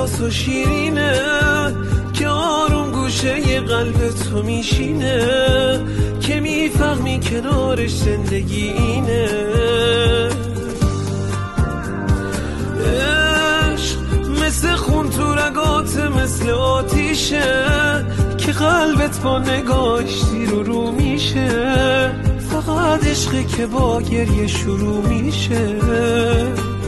زیباست و شیرینه که آروم گوشه قلب تو میشینه، که میفهمی کنارش زندگی اینه. عشق مثل خون تو رگات، مثل آتیشه که قلبت با نگاهش زیر و رو میشه. فقط عشقی که با گریه شروع میشه.